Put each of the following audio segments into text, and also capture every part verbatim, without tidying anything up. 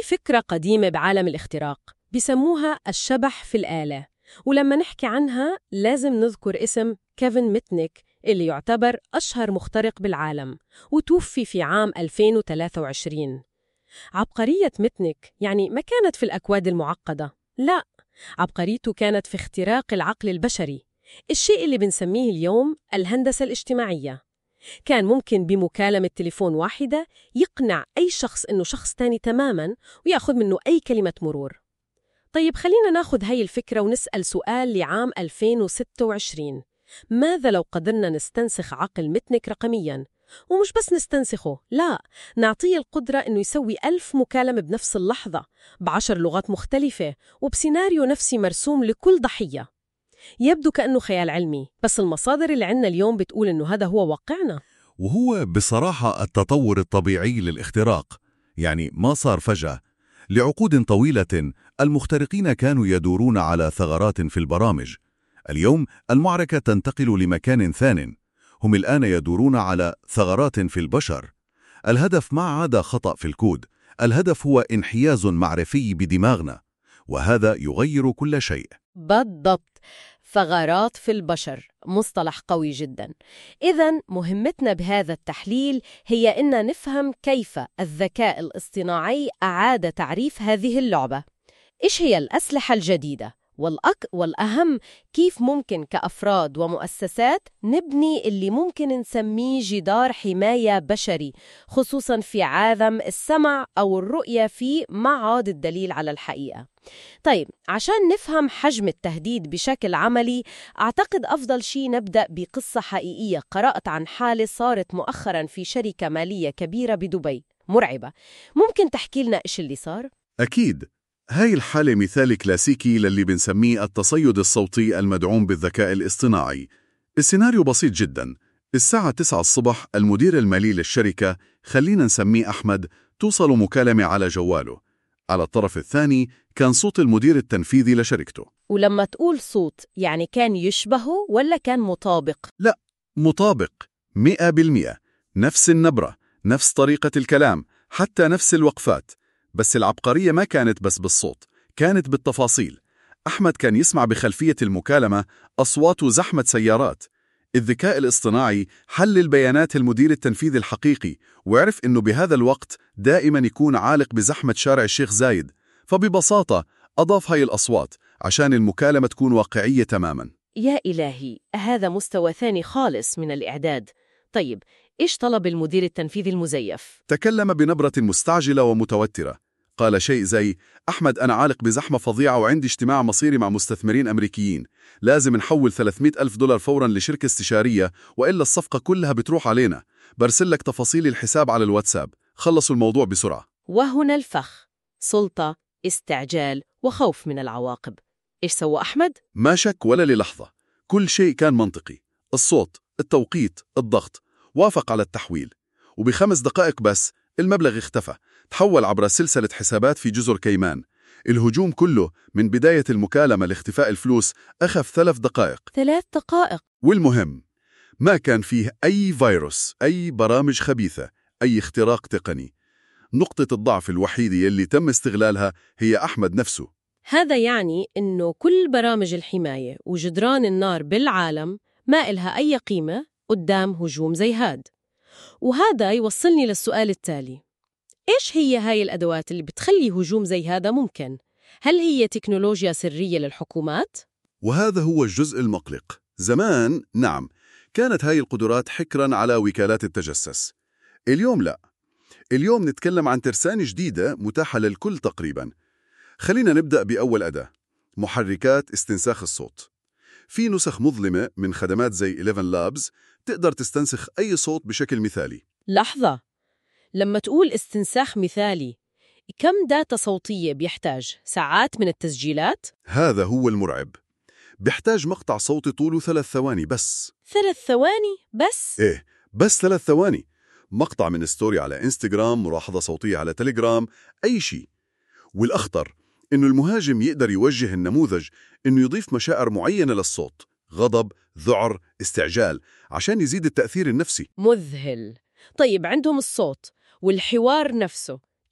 فكرة قديمة بعالم الاختراق بيسموها الشبح في الآلة، ولما نحكي عنها لازم نذكر اسم كيفن ميتنيك اللي يعتبر أشهر مخترق بالعالم وتوفي في عام ألفين وثلاثة وعشرين. عبقرية ميتنيك يعني ما كانت في الأكواد المعقدة، لا، عبقريته كانت في اختراق العقل البشري، الشيء اللي بنسميه اليوم الهندسة الاجتماعية. كان ممكن بمكالمة تليفون واحدة يقنع أي شخص إنه شخص تاني تماماً ويأخذ منه أي كلمة مرور. طيب خلينا ناخذ هاي الفكرة ونسأل سؤال لعام ألفين وستة وعشرين. ماذا لو قدرنا نستنسخ عقل ميتنيك رقمياً؟ ومش بس نستنسخه، لا، نعطيه القدرة إنه يسوي ألف مكالمة بنفس اللحظة بعشر لغات مختلفة وبسيناريو نفسي مرسوم لكل ضحية. يبدو كأنه خيال علمي، بس المصادر اللي عندنا اليوم بتقول إنه هذا هو واقعنا. وهو بصراحة التطور الطبيعي للاختراق، يعني ما صار فجأة. لعقود طويلة المخترقين كانوا يدورون على ثغرات في البرامج. اليوم المعركة تنتقل لمكان ثان، هم الآن يدورون على ثغرات في البشر. الهدف ما عاد خطأ في الكود، الهدف هو انحياز معرفي بدماغنا، وهذا يغير كل شيء. بالضبط، ثغرات في البشر، مصطلح قوي جدا. إذن مهمتنا بهذا التحليل هي إن نفهم كيف الذكاء الاصطناعي أعاد تعريف هذه اللعبة. إيش هي الأسلحة الجديدة؟ والأك والأهم كيف ممكن كأفراد ومؤسسات نبني اللي ممكن نسميه جدار حماية بشري، خصوصاً في عالم السمع أو الرؤية فيه ما عاد الدليل على الحقيقة. طيب، عشان نفهم حجم التهديد بشكل عملي، أعتقد أفضل شيء نبدأ بقصة حقيقية قرأت عن حالة صارت مؤخراً في شركة مالية كبيرة بدبي، مرعبة. ممكن تحكي لنا إيش اللي صار؟ أكيد. هاي الحالة مثال كلاسيكي للي بنسميه التصيد الصوتي المدعوم بالذكاء الاصطناعي. السيناريو بسيط جدا. الساعة تسعة الصبح المدير المالي للشركة، خلينا نسميه أحمد، توصل مكالمة على جواله. على الطرف الثاني كان صوت المدير التنفيذي لشركته. ولما تقول صوت يعني كان يشبهه ولا كان مطابق؟ لا، مطابق مئة بالمئة. نفس النبرة، نفس طريقة الكلام، حتى نفس الوقفات. بس العبقرية ما كانت بس بالصوت، كانت بالتفاصيل. أحمد كان يسمع بخلفية المكالمة أصوات وزحمة سيارات. الذكاء الاصطناعي حلل بيانات المدير التنفيذي الحقيقي وعرف إنه بهذا الوقت دائما يكون عالق بزحمة شارع الشيخ زايد، فببساطة أضاف هاي الأصوات عشان المكالمة تكون واقعية تماما. يا إلهي، هذا مستوى ثاني خالص من الإعداد. طيب، إيش طلب المدير التنفيذي المزيف؟ تكلم بنبرة مستعجلة ومتوترة. قال شيء زي: أحمد، أنا عالق بزحمة فظيعة وعندي اجتماع مصيري مع مستثمرين أمريكيين، لازم نحول ثلاثمئة ألف دولار فوراً لشركة استشارية وإلا الصفقة كلها بتروح علينا. برسل لك تفاصيل الحساب على الواتساب، خلصوا الموضوع بسرعة. وهنا الفخ، سلطة، استعجال، وخوف من العواقب. إيش سوى أحمد؟ ما شك ولا للحظة، كل شيء كان منطقي. الصوت، التوقيت، الضغط. وافق على التحويل، وبخمس دقائق بس المبلغ اختفى، تحول عبر سلسلة حسابات في جزر كيمان. الهجوم كله من بداية المكالمة لاختفاء الفلوس أخذ ثلاث دقائق. ثلاث دقائق. والمهم، ما كان فيه أي فيروس، أي برامج خبيثة، أي اختراق تقني. نقطة الضعف الوحيدة يلي تم استغلالها هي أحمد نفسه. هذا يعني إنه كل برامج الحماية وجدران النار بالعالم ما إلها أي قيمة قدام هجوم زي هاد. وهذا يوصلني للسؤال التالي: إيش هي هاي الأدوات اللي بتخلي هجوم زي هذا ممكن؟ هل هي تكنولوجيا سرية للحكومات؟ وهذا هو الجزء المقلق. زمان نعم كانت هاي القدرات حكراً على وكالات التجسس. اليوم لا، اليوم نتكلم عن ترسانة جديدة متاحة للكل تقريباً. خلينا نبدأ بأول أداة: محركات استنساخ الصوت. في نسخ مظلمة من خدمات زي إحدى عشر لابز تقدر تستنسخ أي صوت بشكل مثالي. لحظة، لما تقول استنساخ مثالي، كم داتا صوتية بيحتاج؟ ساعات من التسجيلات؟ هذا هو المرعب. بيحتاج مقطع صوتي طوله ثلاث ثواني بس. ثلاث ثواني بس؟ إيه، بس ثلاث ثواني. مقطع من ستوري على إنستغرام، ملاحظة صوتية على تليجرام، أي شيء. والأخطر إنه المهاجم يقدر يوجه النموذج إنه يضيف مشاعر معينة للصوت، غضب، ذعر، استعجال، عشان يزيد التأثير النفسي. مذهل. طيب، عندهم الصوت والحوار نفسه،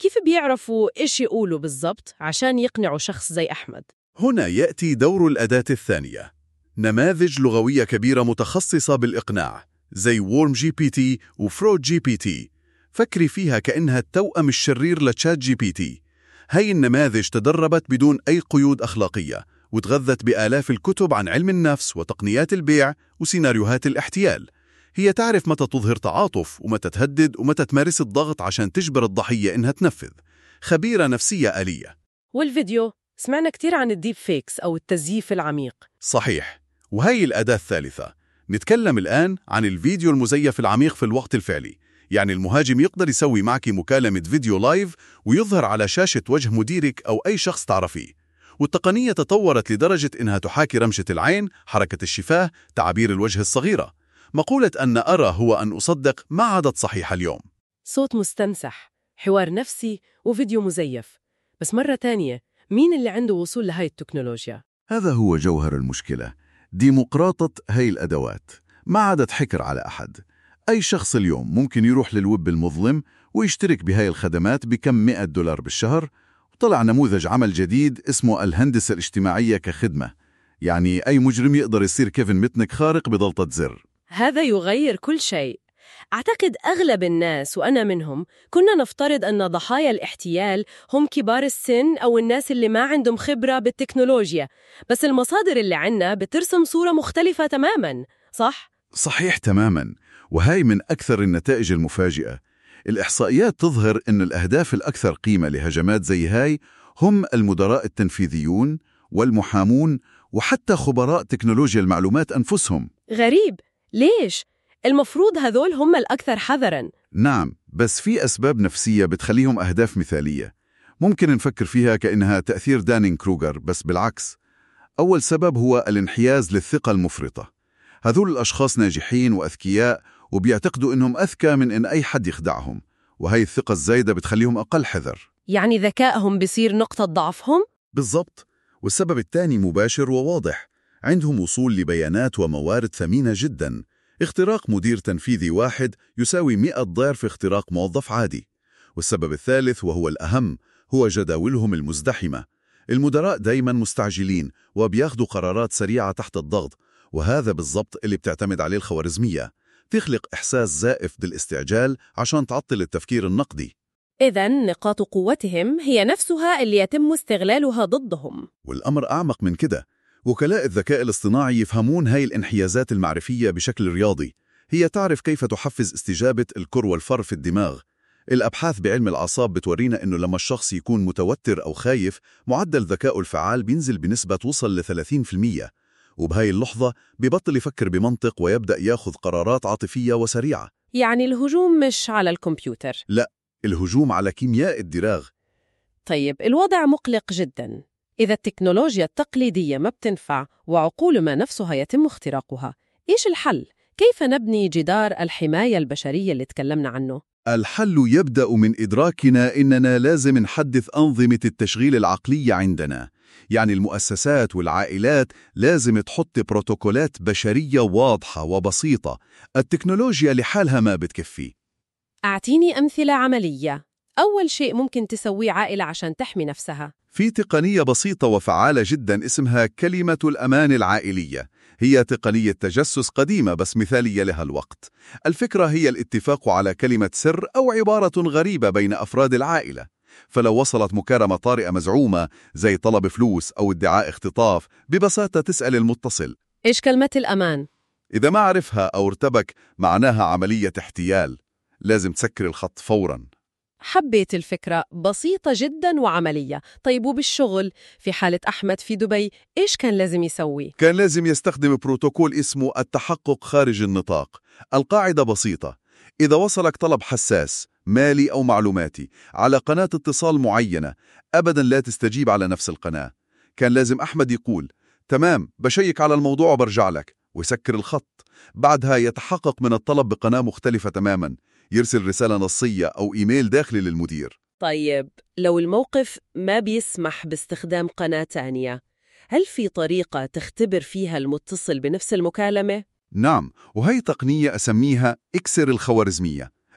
كيف بيعرفوا إيش يقولوا بالضبط عشان يقنعوا شخص زي أحمد؟ هنا يأتي دور الأداة الثانية، نماذج لغوية كبيرة متخصصة بالإقناع زي وورم جي بي تي وفرود جي بي تي. فكري فيها كأنها التوأم الشرير لتشات جي بي تي. هاي النماذج تدربت بدون أي قيود أخلاقية، وتغذت بآلاف الكتب عن علم النفس وتقنيات البيع وسيناريوهات الاحتيال. هي تعرف متى تظهر تعاطف ومتى تهدد ومتى تمارس الضغط عشان تجبر الضحية إنها تنفذ. خبيرة نفسية آلية. والفيديو، سمعنا كتير عن الديب فيكس أو التزييف العميق. صحيح، وهي الأداة الثالثة. نتكلم الآن عن الفيديو المزيف العميق في الوقت الفعلي. يعني المهاجم يقدر يسوي معك مكالمة فيديو لايف ويظهر على شاشة وجه مديرك أو أي شخص تعرفيه. والتقنية تطورت لدرجة إنها تحاكي رمشة العين، حركة الشفاه، تعابير الوجه الصغيرة. مقولة أن أرى هو أن أصدق ما عادت صحيحة اليوم. صوت مستنسح، حوار نفسي، وفيديو مزيف. بس مرة تانية، مين اللي عنده وصول لهاي التكنولوجيا؟ هذا هو جوهر المشكلة، ديمقراطة هاي الأدوات. ما عادت حكر على أحد. أي شخص اليوم ممكن يروح للويب المظلم ويشترك بهاي الخدمات بكم مئة دولار بالشهر. وطلع نموذج عمل جديد اسمه الهندسة الاجتماعية كخدمة. يعني أي مجرم يقدر يصير كيفن ميتنيك خارق بضغطة زر. هذا يغير كل شيء. أعتقد أغلب الناس وأنا منهم كنا نفترض أن ضحايا الاحتيال هم كبار السن أو الناس اللي ما عندهم خبرة بالتكنولوجيا، بس المصادر اللي عنا بترسم صورة مختلفة تماماً، صح؟ صحيح تماماً، وهي من أكثر النتائج المفاجئة. الإحصائيات تظهر أن الأهداف الأكثر قيمة لهجمات زي هاي هم المدراء التنفيذيون والمحامون وحتى خبراء تكنولوجيا المعلومات أنفسهم. غريب، ليش؟ المفروض هذول هم الأكثر حذراً. نعم، بس في أسباب نفسية بتخليهم أهداف مثالية. ممكن نفكر فيها كأنها تأثير دانينغ كروغر، بس بالعكس. أول سبب هو الانحياز للثقة المفرطة. هذول الأشخاص ناجحين وأذكياء وبيعتقدوا إنهم أذكى من إن أي حد يخدعهم، وهي الثقة الزايدة بتخليهم أقل حذر. يعني ذكائهم بيصير نقطة ضعفهم؟ بالضبط. والسبب الثاني مباشر وواضح، عندهم وصول لبيانات وموارد ثمينة جداً. اختراق مدير تنفيذي واحد يساوي مئة ضعف اختراق موظف عادي. والسبب الثالث وهو الأهم هو جداولهم المزدحمة. المدراء دايماً مستعجلين وبياخدوا قرارات سريعة تحت الضغط، وهذا بالضبط اللي بتعتمد عليه الخوارزمية. تخلق إحساس زائف بالاستعجال عشان تعطل التفكير النقدي. إذن نقاط قوتهم هي نفسها اللي يتم استغلالها ضدهم. والأمر أعمق من كده. وكلاء الذكاء الاصطناعي يفهمون هاي الانحيازات المعرفية بشكل رياضي. هي تعرف كيف تحفز استجابة الكر والفر في الدماغ. الأبحاث بعلم الأعصاب بتورينا إنه لما الشخص يكون متوتر أو خايف، معدل ذكائه الفعال بينزل بنسبة توصل ل ثلاثين بالمئة. وبهاي اللحظة بيبطل يفكر بمنطق ويبدأ ياخذ قرارات عاطفية وسريعة. يعني الهجوم مش على الكمبيوتر؟ لا، الهجوم على كيمياء الدماغ. طيب، الوضع مقلق جداً. إذا التكنولوجيا التقليدية ما بتنفع وعقول ما نفسها يتم اختراقها، إيش الحل؟ كيف نبني جدار الحماية البشرية اللي تكلمنا عنه؟ الحل يبدأ من إدراكنا إننا لازم نحدث أنظمة التشغيل العقلية عندنا. يعني المؤسسات والعائلات لازم تحط بروتوكولات بشرية واضحة وبسيطة. التكنولوجيا لحالها ما بتكفي. أعطيني أمثلة عملية. أول شيء ممكن تسويه عائلة عشان تحمي نفسها؟ في تقنية بسيطة وفعالة جدا اسمها كلمة الأمان العائلية. هي تقنية تجسس قديمة بس مثالية لها الوقت. الفكرة هي الاتفاق على كلمة سر أو عبارة غريبة بين أفراد العائلة. فلو وصلت مكالمة طارئة مزعومة زي طلب فلوس أو ادعاء اختطاف، ببساطة تسأل المتصل: إيش كلمة الأمان؟ إذا ما عرفها أو ارتبك معناها عملية احتيال. لازم تسكر الخط فوراً. حبيت الفكرة، بسيطة جداً وعملية. طيب، وبالشغل في حالة أحمد في دبي إيش كان لازم يسوي؟ كان لازم يستخدم بروتوكول اسمه التحقق خارج النطاق. القاعدة بسيطة: إذا وصلك طلب حساس مالي أو معلوماتي على قناة اتصال معينة، أبداً لا تستجيب على نفس القناة. كان لازم أحمد يقول: تمام، بشيك على الموضوع وبرجع لك، ويسكر الخط. بعدها يتحقق من الطلب بقناة مختلفة تماماً، يرسل رسالة نصية أو إيميل داخلي للمدير. طيب، لو الموقف ما بيسمح باستخدام قناة تانية، هل في طريقة تختبر فيها المتصل بنفس المكالمة؟ نعم، وهي تقنية أسميها إكسر الخوارزمية.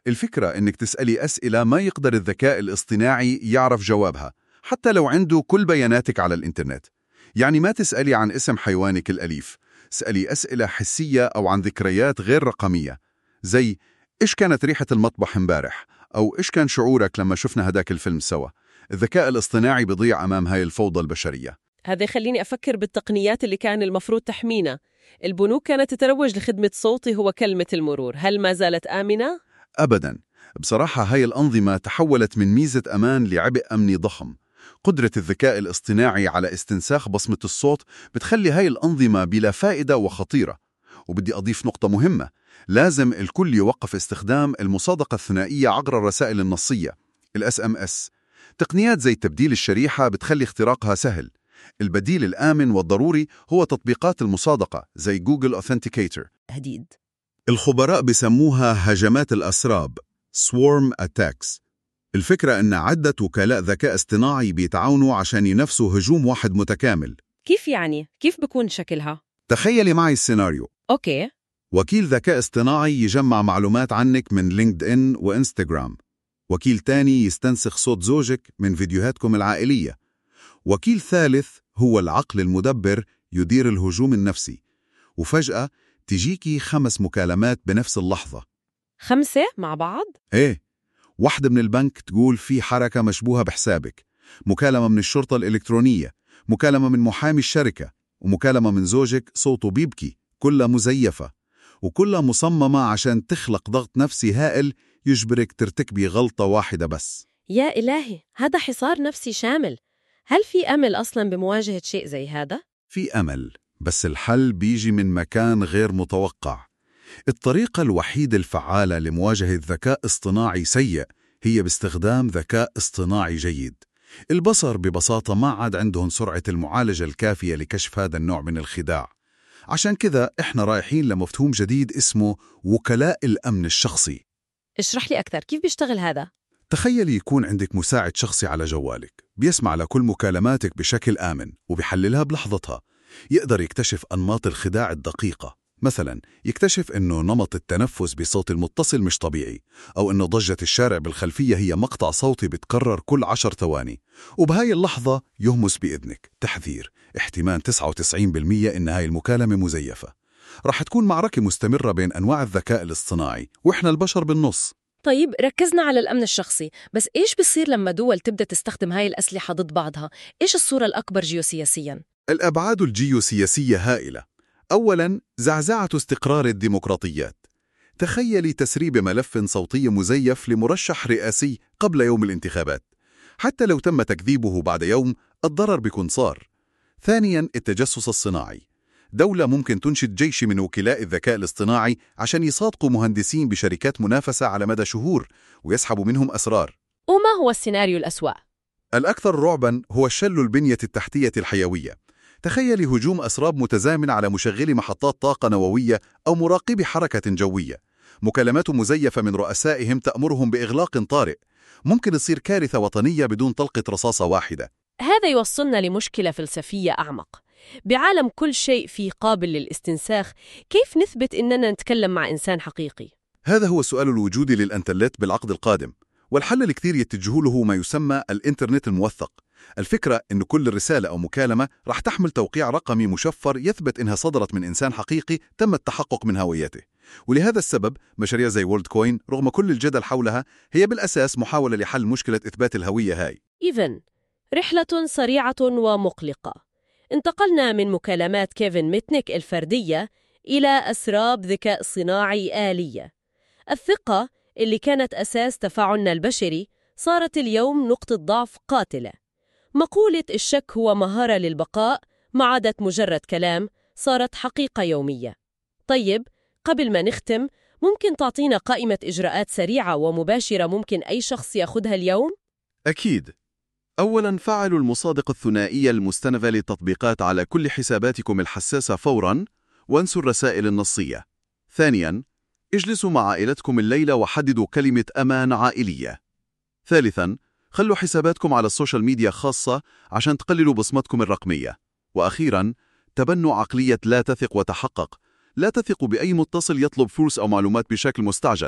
الفكرة إنك تسألي أسئلة ما يقدر الذكاء الاصطناعي يعرف جوابها، حتى لو عنده كل بياناتك على الإنترنت. يعني ما تسألي عن اسم حيوانك الأليف، اسألي أسئلة حسية أو عن ذكريات غير رقمية، زي إيش كانت ريحة المطبخ امبارح؟ أو إيش كان شعورك لما شفنا هداك الفيلم سوا؟ الذكاء الاصطناعي بيضيع أمام هاي الفوضى البشرية. هذا يخليني أفكر بالتقنيات اللي كان المفروض تحمينا. البنوك كانت تتروج لخدمة صوتي هو كلمة المرور، هل ما زالت آمنة؟ أبداً. بصراحة هاي الأنظمة تحولت من ميزة أمان لعبء أمني ضخم. قدرة الذكاء الاصطناعي على استنساخ بصمة الصوت بتخلي هاي الأنظمة بلا فائدة وخطيرة. وبدي أضيف نقطة مهمة، لازم الكل يوقف استخدام المصادقة الثنائية عبر الرسائل النصية ال إس إم إس. تقنيات زي تبديل الشريحة بتخلي اختراقها سهل. البديل الآمن والضروري هو تطبيقات المصادقة زي جوجل أوثنتيكيتر. تهديد. الخبراء بسموها هجمات الأسراب Swarm Attacks. الفكرة أن عدة وكلاء ذكاء اصطناعي بيتعاونوا عشان ينفسوا هجوم واحد متكامل. كيف يعني؟ كيف بكون شكلها؟ تخيلي معي السيناريو. أوكي. وكيل ذكاء اصطناعي يجمع معلومات عنك من لينكد إن وإنستغرام. وكيل تاني يستنسخ صوت زوجك من فيديوهاتكم العائلية. وكيل ثالث هو العقل المدبر يدير الهجوم النفسي. وفجأة تجيكي خمس مكالمات بنفس اللحظة. خمسة مع بعض؟ إيه، واحدة من البنك تقول في حركة مشبوهة بحسابك، مكالمة من الشرطة الإلكترونية، مكالمة من محامي الشركة، ومكالمة من زوجك صوته بيبكي، كلها مزيفة وكلها مصممة عشان تخلق ضغط نفسي هائل يجبرك ترتكبي غلطة واحدة بس. يا إلهي، هذا حصار نفسي شامل. هل في أمل أصلاً بمواجهة شيء زي هذا؟ في أمل، بس الحل بيجي من مكان غير متوقع. الطريقة الوحيدة الفعالة لمواجهة ذكاء اصطناعي سيء هي باستخدام ذكاء اصطناعي جيد. البصر ببساطة ما عاد عندهم سرعة المعالجة الكافية لكشف هذا النوع من الخداع. عشان كذا إحنا رايحين لمفهوم جديد اسمه وكلاء الأمن الشخصي. اشرح لي أكثر، كيف بيشتغل هذا؟ تخيلي يكون عندك مساعد شخصي على جوالك، بيسمع لكل مكالماتك بشكل آمن وبيحللها بلحظتها. يقدر يكتشف أنماط الخداع الدقيقة، مثلا يكتشف أنه نمط التنفس بصوت المتصل مش طبيعي، أو أنه ضجة الشارع بالخلفية هي مقطع صوتي بتكرر كل عشر ثواني، وبهاي اللحظة يهمس بإذنك تحذير، احتمال تسعة وتسعين بالمئة إن هاي المكالمة مزيفة. رح تكون معركة مستمرة بين أنواع الذكاء الاصطناعي وإحنا البشر بالنص. طيب ركزنا على الأمن الشخصي، بس إيش بيصير لما دول تبدأ تستخدم هاي الأسلحة ضد بعضها؟ إيش الصورة الأكبر جيوسياسياً؟ الأبعاد الجيوسياسية هائلة. أولاً، زعزعة استقرار الديمقراطيات. تخيلي تسريب ملف صوتي مزيف لمرشح رئاسي قبل يوم الانتخابات. حتى لو تم تكذيبه بعد يوم، الضرر بيكون صار. ثانياً، التجسس الصناعي. دولة ممكن تنشد جيش من وكلاء الذكاء الاصطناعي عشان يصادقوا مهندسين بشركات منافسة على مدى شهور ويسحبوا منهم أسرار. وما هو السيناريو الأسوأ؟ الأكثر رعباً هو شل البنية التحتية الحيوية. تخيلي هجوم أسراب متزامن على مشغلي محطات طاقة نووية أو مراقبي حركة جوية. مكالمات مزيفة من رؤسائهم تأمرهم بإغلاق طارئ. ممكن تصير كارثة وطنية بدون طلقة رصاصة واحدة. هذا يوصلنا لمشكلة فلسفية أعمق. بعالم كل شيء فيه قابل للاستنساخ، كيف نثبت إننا نتكلم مع إنسان حقيقي؟ هذا هو السؤال الوجودي للإنترنت بالعقد القادم، والحل الكثير يتجهوا له ما يسمى الإنترنت الموثق. الفكرة إن كل رسالة أو مكالمة رح تحمل توقيع رقمي مشفر يثبت إنها صدرت من إنسان حقيقي تم التحقق من هويته. ولهذا السبب مشاريع زي وورلد كوين رغم كل الجدل حولها هي بالأساس محاولة لحل مشكلة إثبات الهوية هاي. إذن رحلة سريعة ومقلقة. انتقلنا من مكالمات كيفن ميتنيك الفردية إلى أسراب ذكاء صناعي آلية. الثقة اللي كانت أساس تفاعلنا البشري صارت اليوم نقطة ضعف قاتلة. مقولة الشك هو مهارة للبقاء ما عادت مجرد كلام، صارت حقيقة يومية. طيب، قبل ما نختم، ممكن تعطينا قائمة إجراءات سريعة ومباشرة ممكن أي شخص يأخذها اليوم؟ أكيد. أولاً، فعلوا المصادقة الثنائية المستنفذة للتطبيقات على كل حساباتكم الحساسة فوراً، وانسوا الرسائل النصية. ثانياً، اجلسوا مع عائلتكم الليلة وحددوا كلمة أمان عائلية. ثالثاً، خلوا حساباتكم على السوشيال ميديا خاصة عشان تقللوا بصمتكم الرقمية. وأخيراً، تبنوا عقلية لا تثق وتحقق. لا تثقوا بأي متصل يطلب فلوس أو معلومات بشكل مستعجل.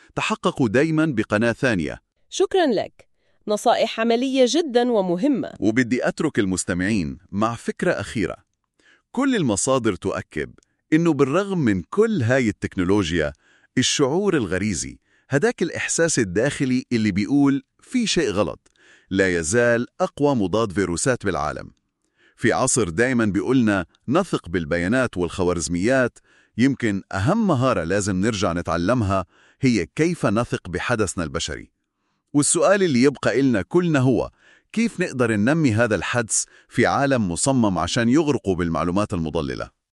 تحققوا دايما بقناة ثانية. شكراً لك. نصائح عملية جداً ومهمة. وبدي أترك المستمعين مع فكرة أخيرة. كل المصادر تؤكد إنه بالرغم من كل هاي التكنولوجيا، الشعور الغريزي، هداك الإحساس الداخلي اللي بيقول في شيء غلط، لا يزال أقوى مضاد فيروسات بالعالم. في عصر دايما بيقولنا نثق بالبيانات والخوارزميات، يمكن أهم مهارة لازم نرجع نتعلمها هي كيف نثق بحدثنا البشري. والسؤال اللي يبقى إلنا كلنا هو كيف نقدر ننمي هذا الحدس في عالم مصمم عشان يغرقوا بالمعلومات المضللة؟